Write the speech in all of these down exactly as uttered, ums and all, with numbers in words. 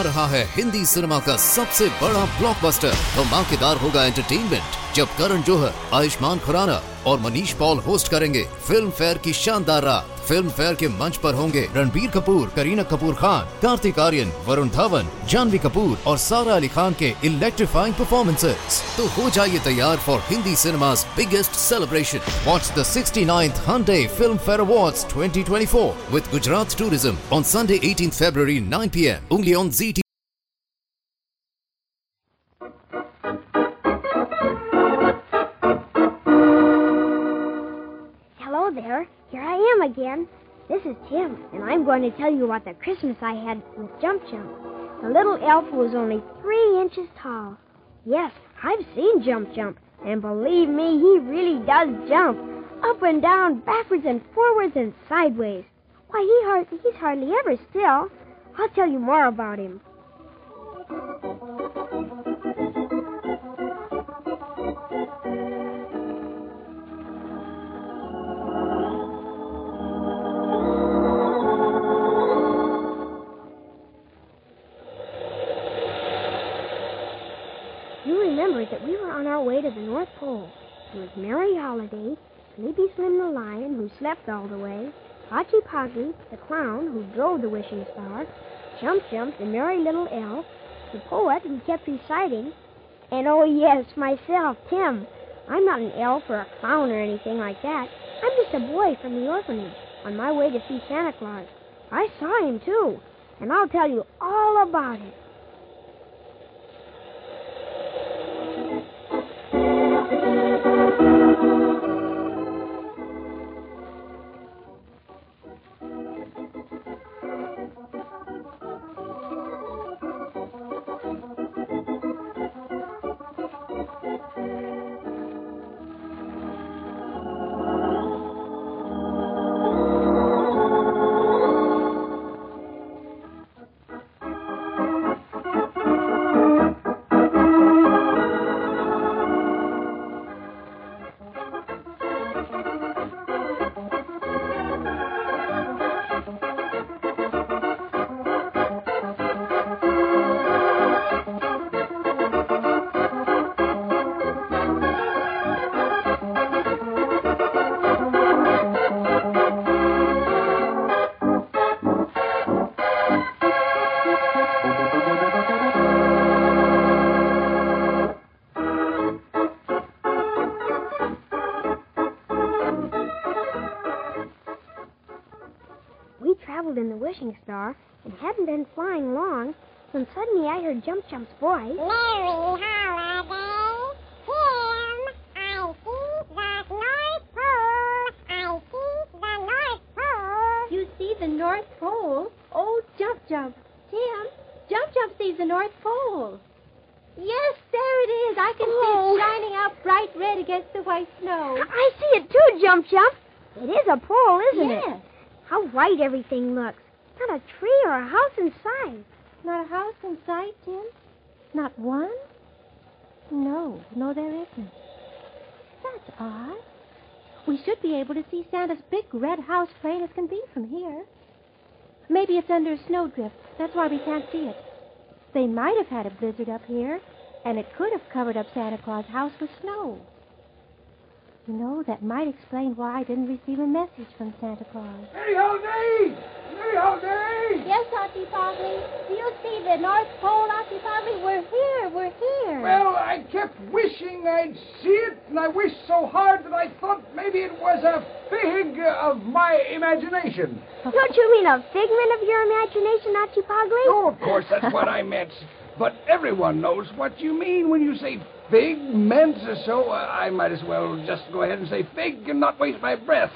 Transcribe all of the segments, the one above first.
रहा है हिंदी सिनेमा का सबसे बड़ा ब्लॉकबस्टर। धमाकेदार होगा एंटरटेनमेंट जब करण जौहर, आयुष्मान खुराना और मनीष पॉल होस्ट करेंगे फिल्म फेयर की शानदार रात। फिल्म फेयर के मंच पर होंगे रणबीर कपूर, करीना कपूर खान, कार्तिक आर्यन, वरुण धवन, जानवी कपूर और सारा अली खान के इलेक्ट्रीफाइंग परफॉर्मेंसेस। तो हो जाइए तैयार for Hindi cinema's biggest celebration. Watch the sixty-ninth Hyundai Film Fair Awards twenty twenty-four with Gujarat Tourism on Sunday eighteenth February nine p m only on Z T V. Hello there. Here I am again. This is Tim, and I'm going to tell you about the Christmas I had with Jump Jump. The little elf was only three inches tall. Yes, I've seen Jump Jump, and believe me, he really does jump. Up and down, backwards and forwards and sideways. Why, he hard, he's hardly ever still. I'll tell you more about him. You remember that we were on our way to the North Pole. It was Merry Holiday, Sleepy Slim the Lion, who slept all the way, Hachi Poggy, the clown, who drove the wishing star, Jump Jump, the merry little elf, the poet who kept reciting, and oh yes, myself, Tim. I'm not an elf or a clown or anything like that. I'm just a boy from the orphanage on my way to see Santa Claus. I saw him, too, and I'll tell you all about it. In the wishing star and hadn't been flying long when suddenly I heard Jump Jump's voice. Merry Holiday, Tim, I see the North Pole. I see the North Pole. You see the North Pole? Oh, Jump Jump. Tim, Jump Jump sees the North Pole. Yes, there it is. I can oh. see it shining out bright red against the white snow. I see it too, Jump Jump. It is a pole, isn't yes. it? Yes. How white everything looks. Not a tree or a house in sight. Not a house in sight, Tim? Not one? No, no, there isn't. That's odd. We should be able to see Santa's big red house plain as can be from here. Maybe it's under a snowdrift. That's why we can't see it. They might have had a blizzard up here, and it could have covered up Santa Claus' house with snow. You know, that might explain why I didn't receive a message from Santa Claus. Merry Holiday! Merry Holiday! Yes, Auntie Poggly. Do you see the North Pole, Auntie Poggly? We're here. We're here. Well, I kept wishing I'd see it, and I wished so hard that I thought maybe it was a fig of my imagination. Don't you mean a figment of your imagination, Auntie Poggly? Oh, of course, that's what I meant. But everyone knows what you mean when you say figment, so uh, I might as well just go ahead and say fig and not waste my breath.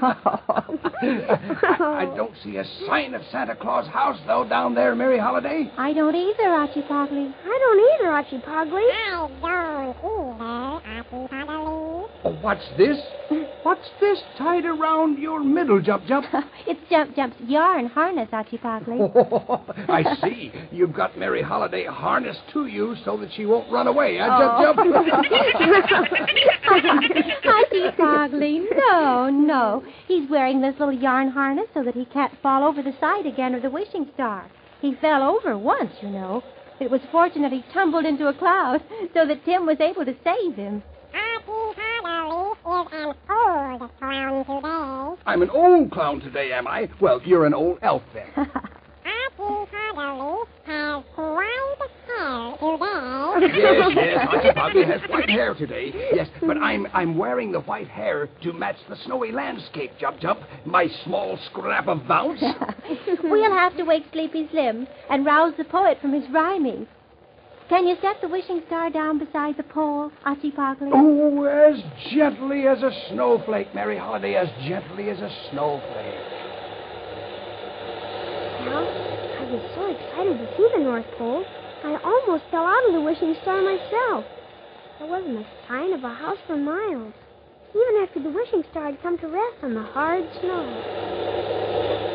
I, I don't see a sign of Santa Claus' house, though, down there, Merry Holiday. I don't either, Archie Poggly. I don't either, Archie Poggly. I don't either, Archie Poggly. Oh, what's this? What's this tied around your middle, Jump Jump? It's Jump Jump's yarn harness, Archie Poggly. Oh, I see. You've got Merry Holiday harnessed to you so that she won't run away, huh, oh. Jump Jump? Archie Poggly, no, no. He's wearing this little yarn harness so that he can't fall over the side again of the wishing star. He fell over once, you know. It was fortunate he tumbled into a cloud so that Tim was able to save him. Archie Parley is an old clown today. I'm an old clown today, am I? Well, you're an old elf then. Archie Parley has white hair today. Yes, yes, Archie Parley has white hair today. Yes, but I'm I'm wearing the white hair to match the snowy landscape, Jump Jump, my small scrap of bounce. We'll have to wake Sleepy Slim and rouse the poet from his rhyming. Can you set the wishing star down beside the pole, Archie Parkley? Oh, as gently as a snowflake, Mary Holiday, as gently as a snowflake. Well, I was so excited to see the North Pole, I almost fell out of the wishing star myself. There wasn't a sign of a house for miles, even after the wishing star had come to rest on the hard snow.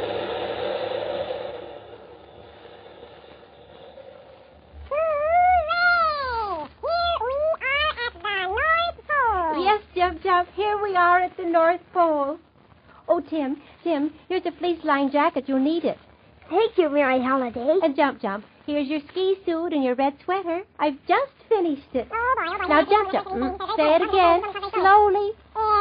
Yes, Jump Jump, here we are at the North Pole. Oh, Tim, Tim, here's a fleece-lined jacket. You'll need it. Thank you, Mary Holiday. And Jump Jump, here's your ski suit and your red sweater. I've just finished it. Now, Jump Jump, mm, say it again, slowly.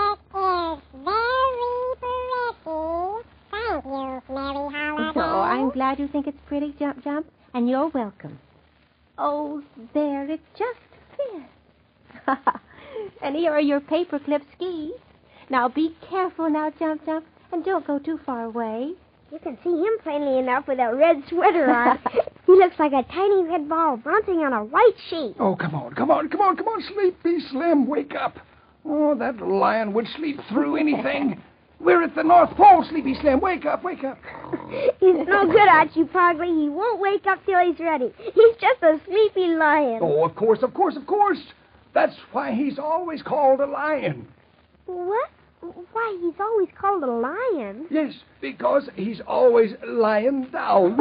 It is very pretty. Thank you, Mary Holiday. Oh, I'm glad you think it's pretty, Jump Jump, and you're welcome. Oh, there, it just fits. And here are your paperclip skis. Now, be careful now, Jump Jump, and don't go too far away. You can see him plainly enough with that red sweater on. He looks like a tiny red ball bouncing on a white sheet. Oh, come on, come on, come on, come on, Sleepy Slim, wake up. Oh, that lion would sleep through anything. We're at the North Pole, Sleepy Slim. Wake up, wake up. He's no good, Archie Parkley. He won't wake up till he's ready. He's just a sleepy lion. Oh, of course, of course, of course. That's why he's always called a lion. What? Why, he's always called a lion. Yes, because he's always lying down.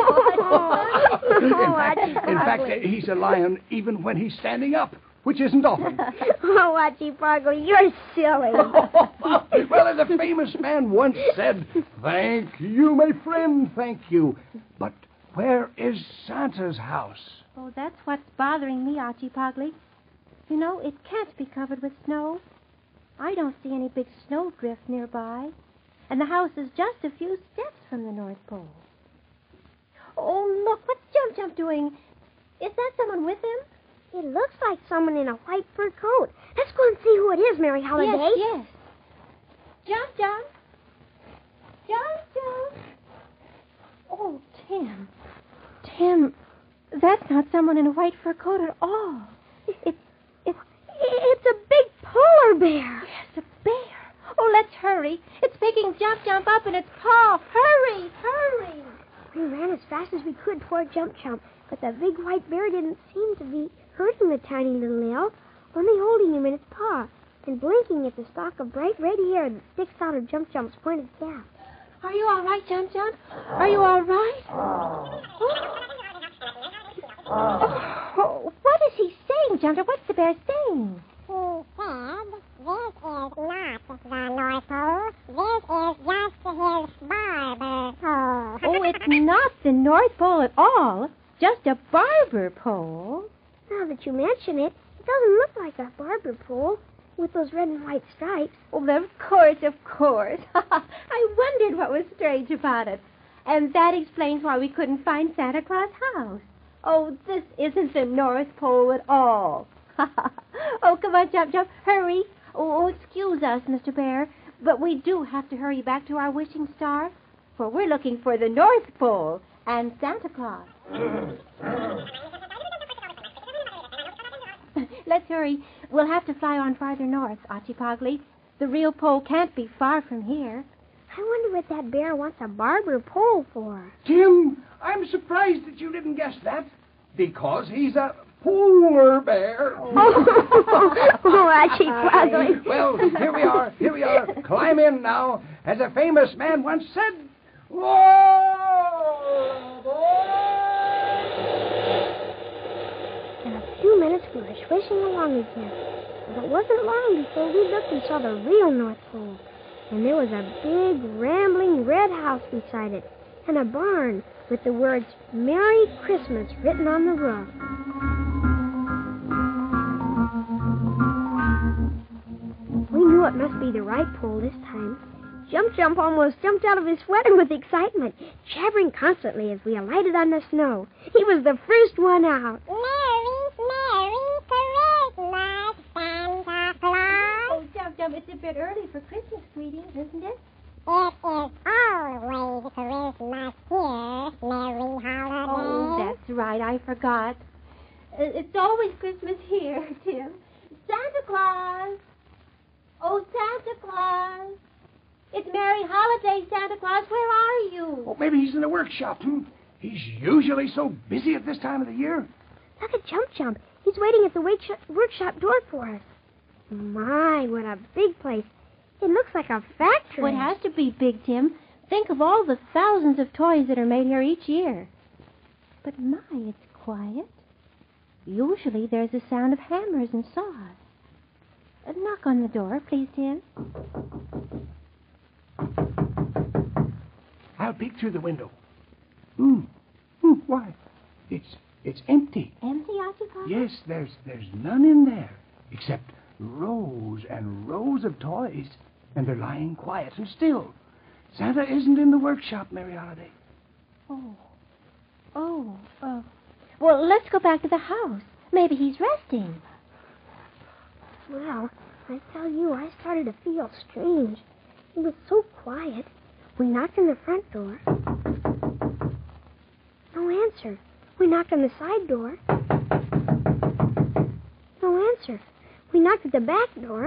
in fact, in fact, he's a lion even when he's standing up, which isn't often. Oh, Archie Parkley, you're silly. Well, as a famous man once said, thank you, my friend, thank you. But where is Santa's house? Oh, that's what's bothering me, Archie Parkley. You know, it can't be covered with snow. I don't see any big snowdrift nearby. And the house is just a few steps from the North Pole. Oh, look, what's Jump Jump doing? Is that someone with him? It looks like someone in a white fur coat. Let's go and see who it is, Mary Holiday. Yes, yes. Jump Jump. Jump Jump. Oh, Tim. Tim, that's not someone in a white fur coat at all. It's It's, it's a big polar bear. Yes, a bear. Oh, let's hurry. It's picking Jump Jump up in its paw. Hurry, hurry. We ran as fast as we could toward Jump Jump, but the big white bear didn't seem to be hurting the tiny little elf, only holding him in its paw and blinking at the stalk of bright red hair that sticks out of Jump Jump's pointed cap. Are you all right, Jump Jump? Are you all right? Oh. Oh, what is he saying, Jump Jump? What's the bear saying? He said, this is not the North Pole. This is just his barber pole. Oh, it's not the North Pole at all. Just a barber pole. Now that you mention it, it doesn't look like a barber pole with those red and white stripes. Oh, of course, of course. I wondered what was strange about it. And that explains why we couldn't find Santa Claus' house. Oh, this isn't the North Pole at all. Oh, come on, Jump Jump, hurry. Oh, excuse us, Mister Bear, but we do have to hurry back to our wishing star, for we're looking for the North Pole and Santa Claus. Let's hurry. We'll have to fly on farther north, Archie Parkley. The real pole can't be far from here. I wonder what that bear wants a barber pole for. Tim, I'm surprised that you didn't guess that. Because he's a polar bear. Oh, oh Archie Parkley. Well, here we are, here we are. Climb in now. As a famous man once said, whoa, In a few minutes, we were swishing along again. But it wasn't long before we looked and saw the real North Pole. And there was a big, rambling red house beside it, and a barn with the words Merry Christmas written on the roof. We knew it must be the right pole this time. Jump Jump almost jumped out of his sweater with excitement, jabbering constantly as we alighted on the snow. He was the first one out. Merry, Merry Christmas, Santa Claus. Oh, Jump Jump, it's a bit early for Christmas greetings, isn't it? It is always Christmas here, Merry Holiday. Oh, that's right. I forgot. Uh, It's always Christmas here, Tim. Santa Claus. Oh, Santa Claus. It's Merry Holiday, Santa Claus. Where are you? Oh, maybe he's in the workshop, hmm? He's usually so busy at this time of the year. Look at Jump Jump. He's waiting at the wake sh- workshop door for us. My, what a big place. It looks like a factory. Well, it has to be big, Tim. Think of all the thousands of toys that are made here each year. But my, it's quiet. Usually there's a sound of hammers and saws. Uh, knock on the door, please, Tim. I'll peek through the window. Hmm. Hmm. Why? It's it's empty. Empty, Archie? Yes, there's there's none in there except rows and rows of toys, and they're lying quiet and still. Santa isn't in the workshop, Merry Holiday. Oh. Oh. Uh, well, let's go back to the house. Maybe he's resting. Well, I tell you, I started to feel strange. It was so quiet. We knocked on the front door. No answer. We knocked on the side door. No answer. We knocked at the back door.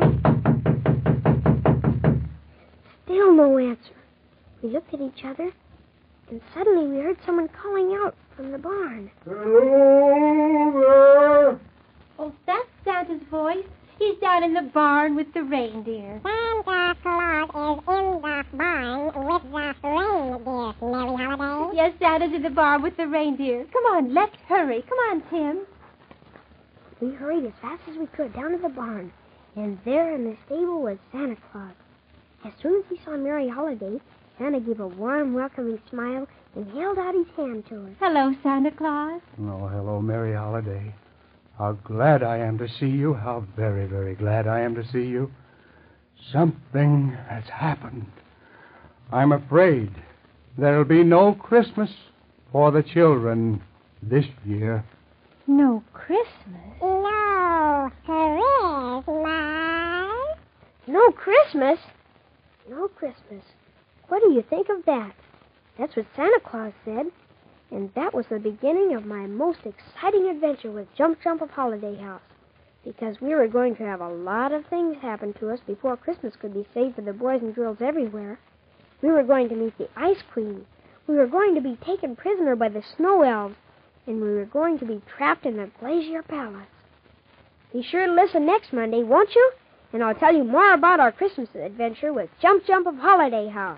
Still no answer. We looked at each other, and suddenly we heard someone calling out from the barn. Hello there. Oh, that's Santa's voice. He's down in the barn with the reindeer. Santa Claus is in the barn with the reindeer, Merry Holiday. Yes, Santa's in the barn with the reindeer. Come on, let's hurry. Come on, Tim. We hurried as fast as we could down to the barn, and there in the stable was Santa Claus. As soon as he saw Merry Holiday, Santa gave a warm, welcoming smile and held out his hand to us. Hello, Santa Claus. Oh, hello, Merry Holiday. How glad I am to see you. How very, very glad I am to see you. Something has happened. I'm afraid there'll be no Christmas for the children this year. No Christmas? No Christmas. No Christmas? No Christmas. What do you think of that? That's what Santa Claus said. And that was the beginning of my most exciting adventure with Jump Jump of Holiday House. Because we were going to have a lot of things happen to us before Christmas could be saved for the boys and girls everywhere. We were going to meet the Ice Queen. We were going to be taken prisoner by the Snow Elves. And we were going to be trapped in the Glacier Palace. Be sure to listen next Monday, won't you? And I'll tell you more about our Christmas adventure with Jump Jump of Holiday House.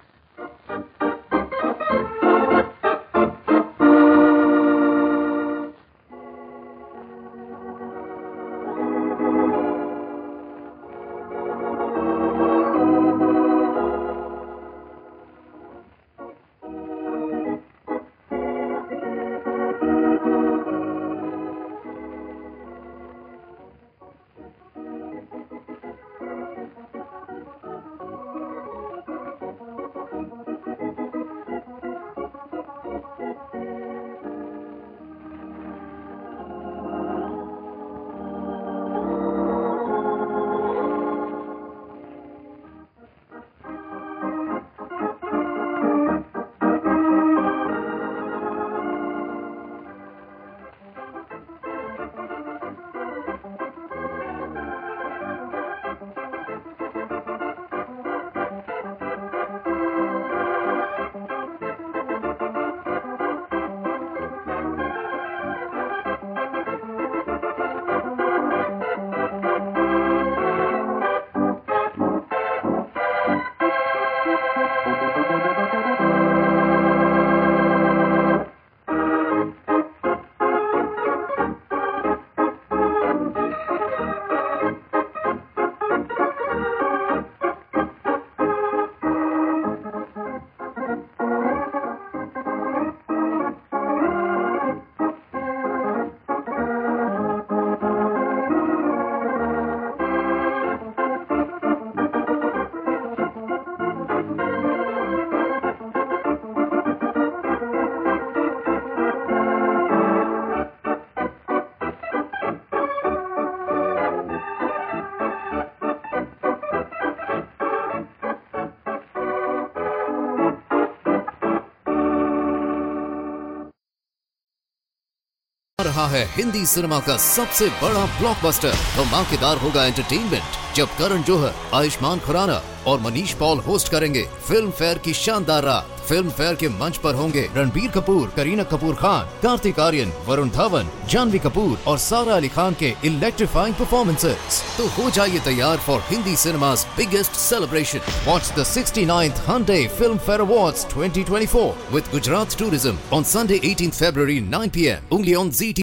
रहा है Hindi cinema का सबसे बड़ा blockbuster. धमाकेदार होगा entertainment जब करण जौहर, आयुष्मान खुराना और Manish Paul host करेंगे फिल्म फेयर की शानदार रात। फिल्म फेयर के मंच पर होंगे रणबीर कपूर, करीना कपूर खान, कार्तिक आर्यन, वरुण धवन, जानवी कपूर और सारा अली खान के इलेक्ट्रीफाइंग परफॉर्मेंसेस। तो हो जाइए तैयार for Hindi cinema's biggest celebration. Watch the sixty-ninth Hyundai Film Fair Awards twenty twenty-four with Gujarat Tourism on Sunday eighteenth February nine p m only on Z T V.